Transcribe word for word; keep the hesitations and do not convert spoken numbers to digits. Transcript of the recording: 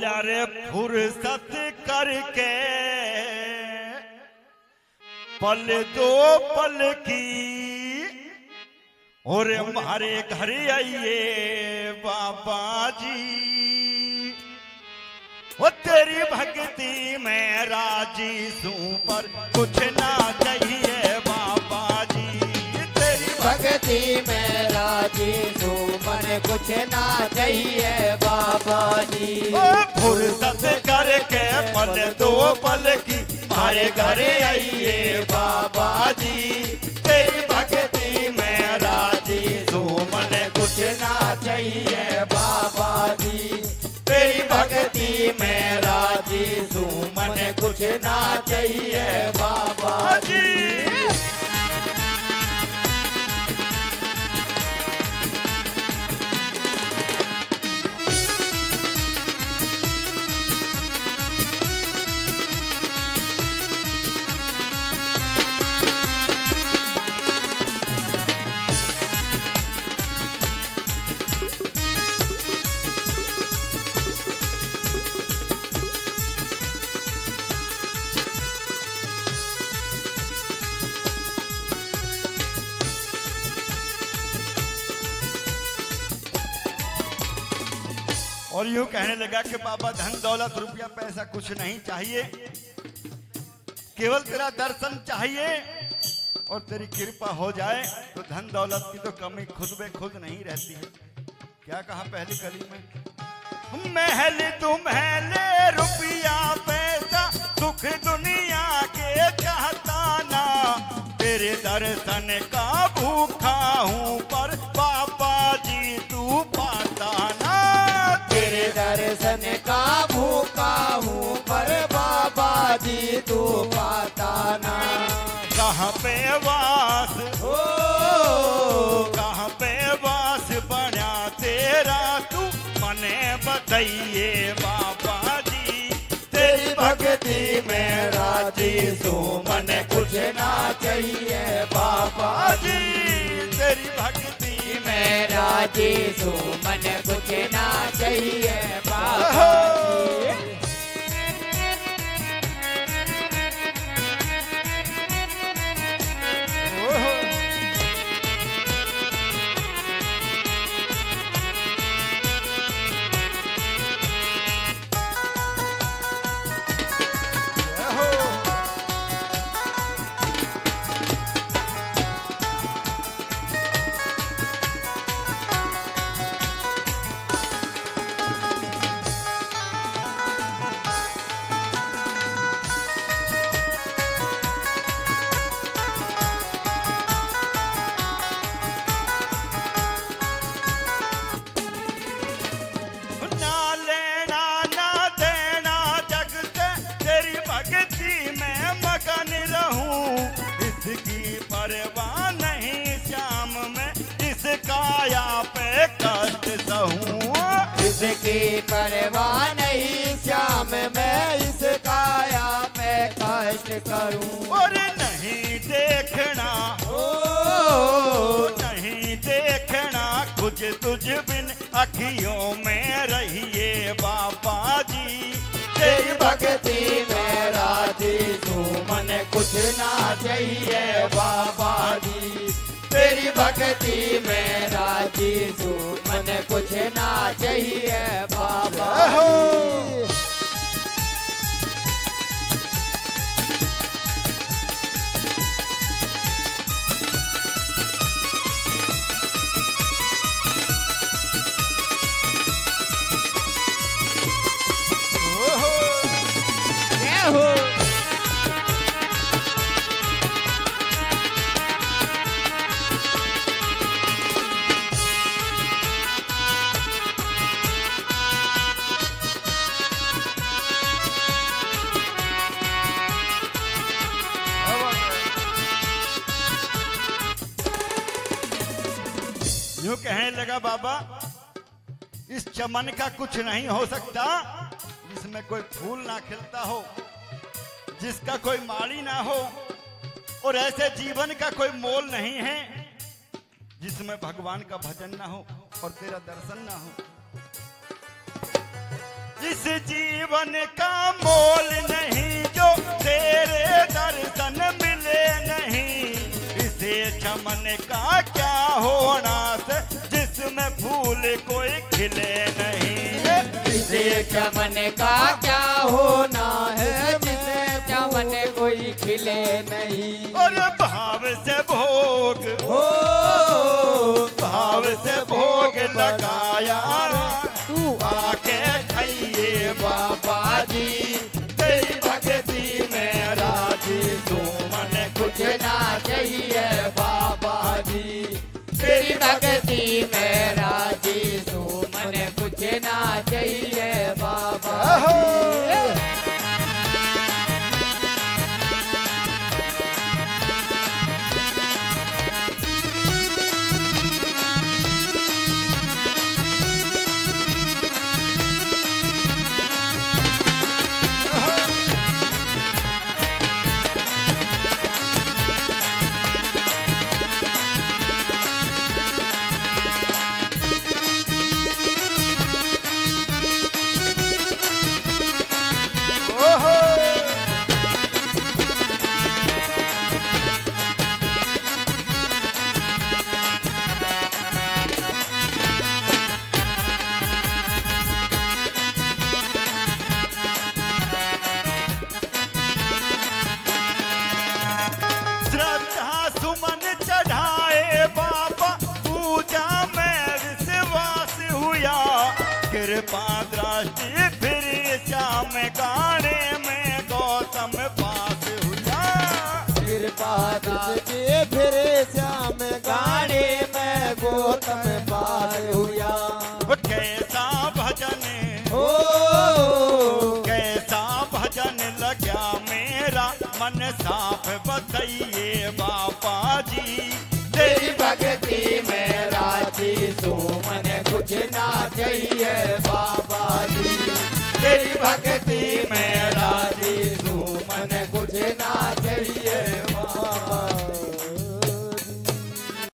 बोला रे फुर्सत करके पल दो पल की और हमारे घर आइए बाबा जी। वो तेरी भक्ति में राजी सूं पर कुछ ना चाहिए बाबा जी। तेरी भक्ति में राजी सूं मन कुछ ना चाहिए बाबा जी। फुर्सत करके पल दो पल की हमारे घर आइए बाबा जी। तेरी भक्ति में राजी सूं मन कुछ ना चाहिए बाबा जी। तेरी भक्ति में राजी सूं मन कुछ ना चाहिए बाबा जी। और यूं कहने लगा कि बाबा धन दौलत रुपया पैसा कुछ नहीं चाहिए, केवल तेरा दर्शन चाहिए और तेरी कृपा हो जाए तो धन दौलत की तो कमी खुद में खुद नहीं रहती है। क्या कहा पहली कली में? महल तुम्हें रुपया पैसा सुख दुनिया के चाहता ना, तेरे दर्शन का भूखा हूँ पर बाबा जी तू पाता ना। तेरे दर्शन का भूखा हूँ पर बाबा जी तू पाता ना। कहाँ पे वास हो कहाँ पे वास बना तेरा तू मने बताइए बाबा जी। तेरी भक्ति में राजी सो मन कुछ ना चाहिए बाबा जी। तेरी भक्ति में राजी सो मन कुछ ना चाहिए बाबा जी। परवाह नहीं श्याम में इस काया पे कष्ट सहूं। इसकी परवाह नहीं श्याम मैं इस काया पे कष्ट करूं। और नहीं देखना ओ नहीं देखना कुछ तुझ बिन अखियों में रहिए बाबा जी। तेरी भक्ति में राजी तू मन कुछ ना चाहिए बाबा जी। तेरी भक्ति में राजी तू मन कुछ ना चाहिए बाबा जी। यूं कहने लगा बाबा इस चमन का कुछ नहीं हो सकता जिसमें कोई फूल ना खिलता हो, जिसका कोई माली ना हो, और ऐसे जीवन का कोई मोल नहीं है जिसमें भगवान का भजन ना हो और तेरा दर्शन ना हो। इस जीवन का मोल नहीं जो तेरे दर्शन मिले नहीं। इसे चमन का क्या होना से जिसमें फूल कोई खिले नहीं। इसे चमन का क्या होना है जिसे चमन कोई खिले नहीं। और भाव से भोग हो भाव से भोग लगाया तू आके खाइए बाबा जी। तेरी भक्ति में राजी तू मन कुछ ना चाहिए बाबा जी। तेरी भक्ति में राजी तू मन कुछ ना चाहिए बाबा जी। कृपा दृष्टि फिर श्याम गाने में गौतम पास हुआ। कृपा दृष्टि फिर श्याम गाने में गौतम पास हुआ। कैसा भजन हो कैसा भजन लगा मेरा मन साफ बताइए बापा जी। तेरी भक्ति में राजी तू मन कुछ ना चाहिए।